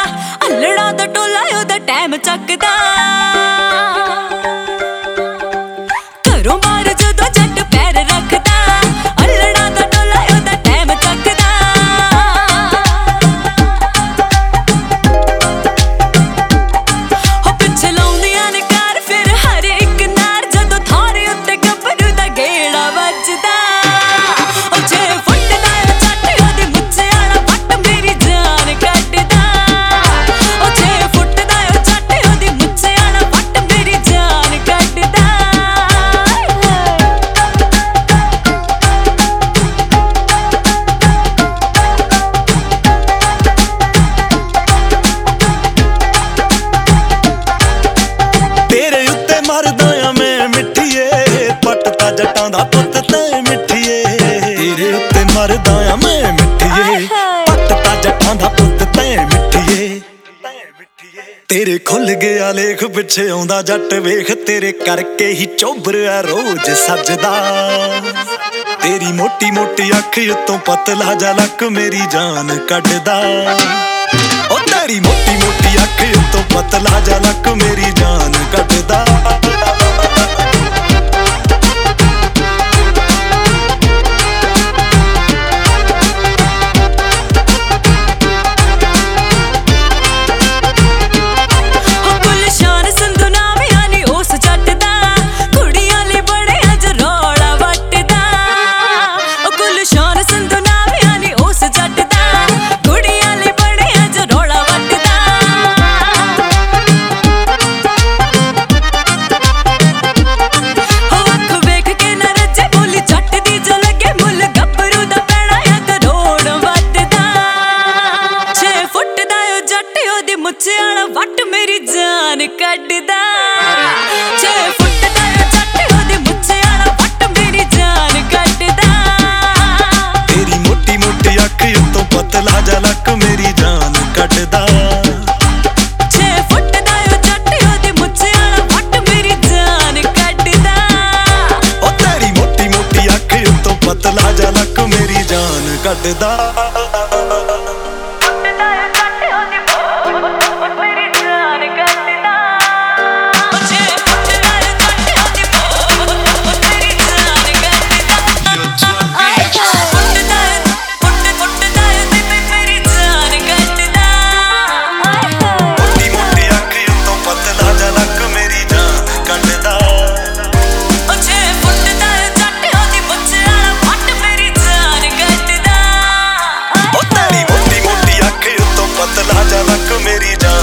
ਅਲੜਾ ਦਾ ਟੋਲਾ ਉਹਦਾ ਟਾਈਮ ਚੱਕਦਾ। ਘਰੋਂ ਬਾਹਰ ਜਦੋਂ ਜੱਟ ਪੈਰ ਰੱਖਦਾ, ਅਲੜਾ ਦਾ ਟੋਲਾ ਉਹਦਾ ਟਾਈਮ ਚੱਕਦਾ। ਹੋ ਪਿੱਛੇ ਲਾਉਂਦੀਆਂ ਨੇ ਕਾਰ ਫਿਰ ਹਰ ਇੱਕ ਨਾਰ, ਜਦੋਂ ਥਾਰੇ ਉੱਤੇ ਗੱਭਰੂ ਦਾ ਗੇੜਾ ਵੱਜਦਾ। ਜੱਟਾਂ ਦਾ ਪੁੱਤ ਤੈਂ ਮਿੱਠੀਏ, ਤੇਰੇ ਉੱਤੇ ਮਰਦਾ ਆ ਮੈਂ ਮਿੱਠੀਏ। ਪੱਟ ਤਾਂ ਜੱਟਾਂ ਦਾ ਪੁੱਤ ਤੈਂ ਮਿੱਠੀਏ। ਤੇਰੇ ਖੁੱਲ ਗਿਆ ਲੇਖ ਪਿੱਛੇ ਆਉਂਦਾ ਜੱਟ ਵੇਖ, ਤੇਰੇ ਕਰਕੇ ਹੀ ਚੋਬਰਿਆ ਰੋਜ਼ ਸੱਜਦਾ। ਤੇਰੀ ਮੋਟੀ ਮੋਟੀ ਅੱਖ ਉੱਤੋਂ ਪਤਲਾ ਜਾ ਲੱਕ ਮੇਰੀ ਜਾਨ ਕੱਢਦਾ। ਉਹ ਤੇਰੀ ਮੋਟੀ ਮੋਟੀ ਅੱਖ ਉੱਤੋਂ ਪਤਲਾ ਜਾ ਲੱਕ ਮੇਰੀ ਜਾਨ ਕੱਢਦਾ। ਵੱਟ ਮੇਰੀ ਜਾਨ ਕੱਢਦਾ। 6 ਫੁੱਟ ਦਾ ਜੱਟ ਉਹਦੇ ਮੁੱਛੇ ਵਾਲਾ ਵੱਟ ਮੇਰੀ ਜਾਨ ਕੱਢਦਾ। ਤੇਰੀ ਮੋਟੀ ਮੋਟੀ ਅੱਖ ਉੱਤੋਂ ਪਤਲਾ ਜਾ ਲੱਕ ਮੇਰੀ ਜਾਨ ਕੱਢਦਾ। 6 ਫੁੱਟ ਦਾ ਜੱਟ ਉਹਦੇ ਮੁੱਛੇ ਵਾਲਾ ਵੱਟ ਮੇਰੀ ਜਾਨ ਕੱਢਦਾ। ਉਹ ਤੇਰੀ ਮੋਟੀ ਮੋਟੀ ਅੱਖ ਉੱਤੋਂ ਪਤਲਾ ਜਾ ਲੱਕ ਮੇਰੀ ਜਾਨ ਕੱਢਦਾ। ਮੇਰੀ ਜਾਨ